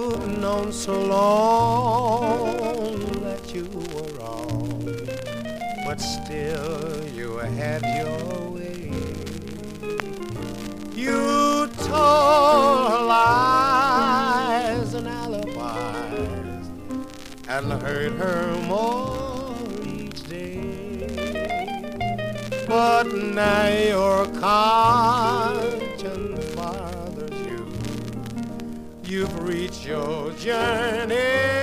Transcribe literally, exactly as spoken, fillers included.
you've known so long that you were wrong, but still you had your way. You told her lies and alibis and hurt her more each day. But now your conscience bothers you. You've reached your journey